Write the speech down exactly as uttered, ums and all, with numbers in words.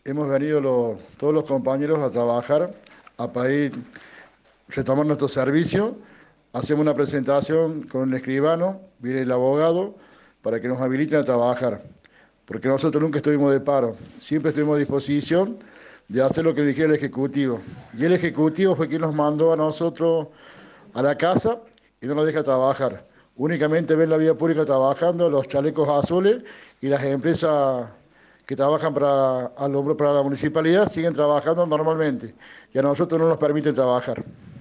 Hemos venido los- todos los compañeros a trabajar, a pedir retomar nuestro servicio. Hacemos una presentación con el escribano, viene el abogado, para que nos habiliten a trabajar. Porque nosotros nunca estuvimos de paro, siempre estuvimos a disposición de hacer lo que dijera el Ejecutivo. Y el Ejecutivo fue quien nos mandó a nosotros a la casa y no nos deja trabajar. Únicamente ven la vía pública trabajando los chalecos azules y las empresas que trabajan para, al hombro para la municipalidad siguen trabajando normalmente y a nosotros no nos permiten trabajar.